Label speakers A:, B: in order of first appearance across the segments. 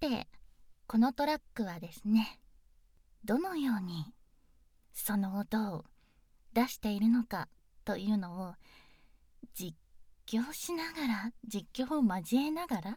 A: て、このトラックはですね、どのようにその音を出しているのかというのを実況を交えながら、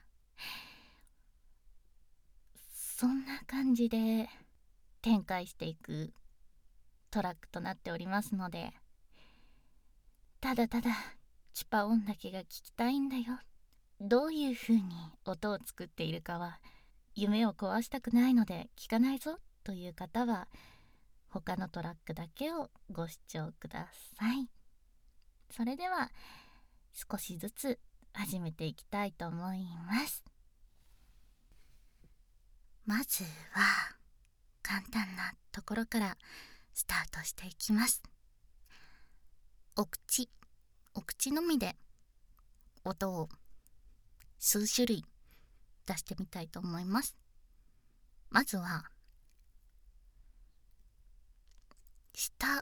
A: そんな感じで展開していくトラックとなっておりますので、ただただチュパ音だけが聞きたいんだよ、どういう風に音を作っているかは夢を壊したくないので聞かないぞという方は、他のトラックだけをご視聴ください。それでは少しずつ始めていきたいと思います。まずは簡単なところからスタートしていきます。お口のみで音を数種類出してみたいと思います。まずは下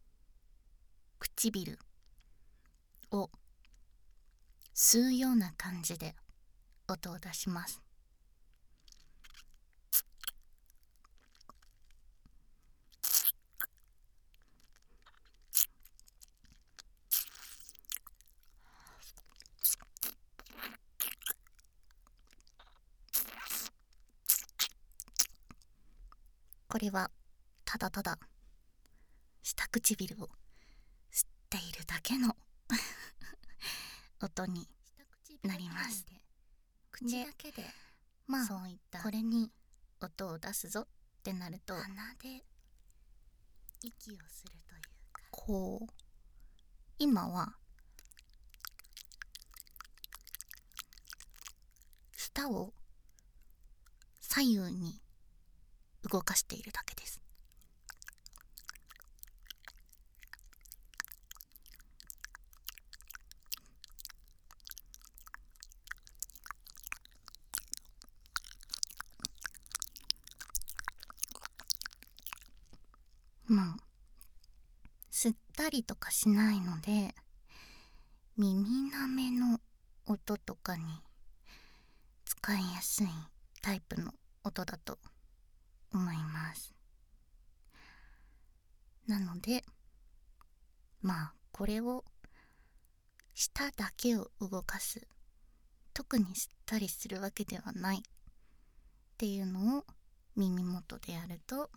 A: 唇を吸うような感じで音を出します。これはただただ下唇を吸っているだけの音になります。口だけで、まあそういったこれに音を出すぞってなると、鼻で息をするというか、こう今は舌を左右に動かしているだけです。まあ吸ったりとかしないので、耳なめの音とかに使いやすいタイプの音だと思います。なのでまあこれを舌だけを動かす、特に吸ったりするわけではないっていうのを耳元でやると、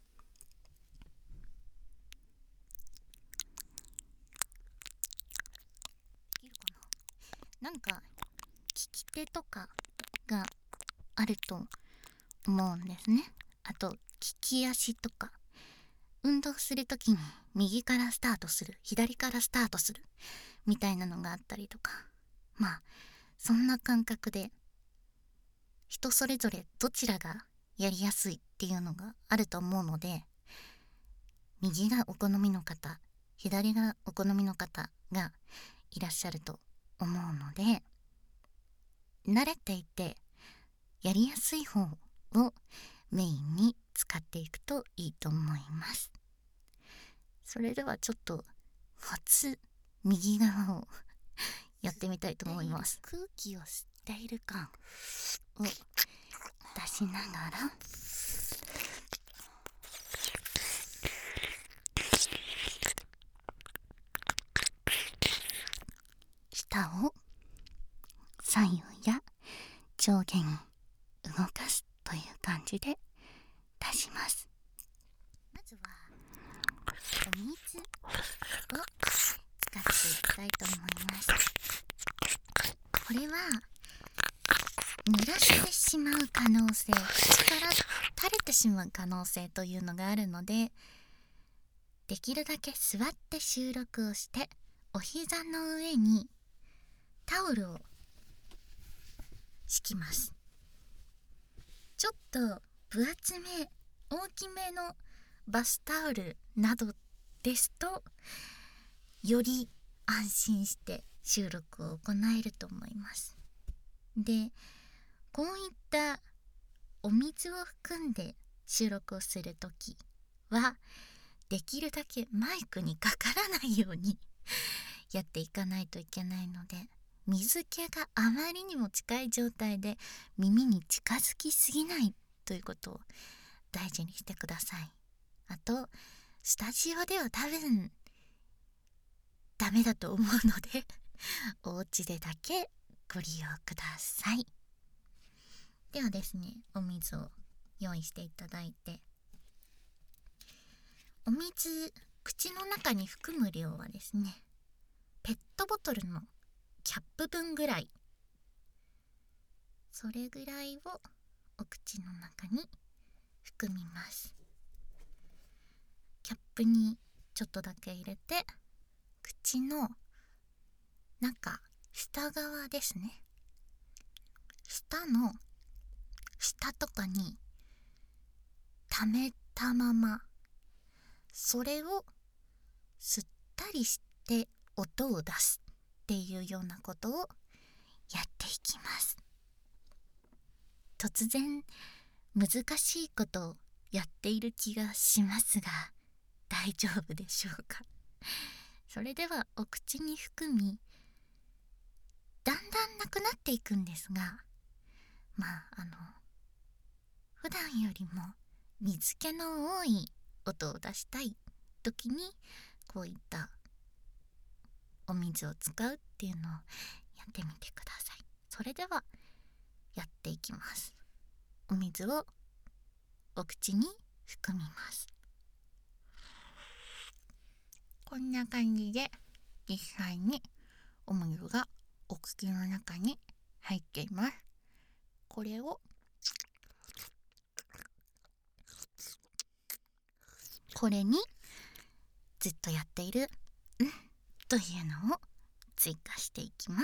A: できるかな。なんか利き手とかがあると思うんですね。あと利き足とか、運動するときに右からスタートする、左からスタートするみたいなのがあったりとか、まあそんな感覚で人それぞれどちらがやりやすいっていうのがあると思うので、右がお好みの方、左がお好みの方がいらっしゃると思うので、慣れていてやりやすい方をメインに使っていくといいと思います。それではちょっと初右側をやってみたいと思います。空気を吸っている感を出しながら、舌を左右や上下に動かすという感じで出します。まずはお水を使っていきたいと思います。これは濡らしてしまう可能性、口から垂れてしまう可能性というのがあるので、できるだけ座って収録をして、お膝の上にタオルを敷きます。ちょっと分厚め、大きめのバスタオルなどですと、より安心して収録を行えると思います。で、こういったお水を含んで収録をするときは、できるだけマイクにかからないようにやっていかないといけないので、 水気があまりにも近い状態で耳に近づきすぎないということを大事にしてください。あとスタジオでは多分ダメだと思うのでお家でだけご利用ください。ではですね、お水を用意していただいて、お水口の中に含む量はですね、ペットボトルのキャップ分ぐらい、それぐらいをお口の中に含みます。キャップにちょっとだけ入れて、口の中、下側ですね、舌の下とかに溜めたまま、それを吸ったりして音を出すっていうようなことをやっていきます。突然難しいことをやっている気がしますが、大丈夫でしょうか。それではお口に含み、だんだんなくなっていくんですが、普段よりも水気の多い音を出したい時にこういったお水を使うっていうのをやってみてください。それではやっていきます。お水をお口に含みます。こんな感じで実際にお水がお口の中に入っています。これをこれにずっとやっているというのを追加していきます。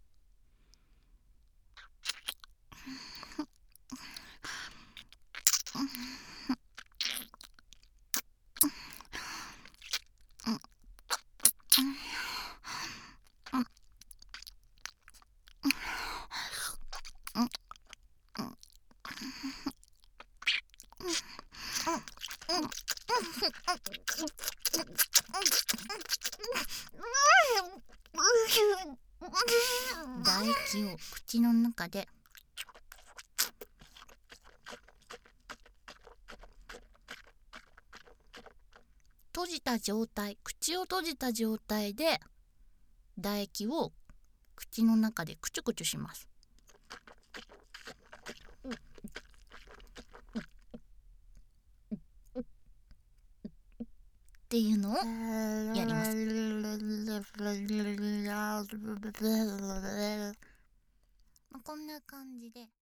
A: 唾液を口の中で閉じた状態、口を閉じた状態で唾液を口の中でクチュクチュします。っていうのをやります。こんな感じで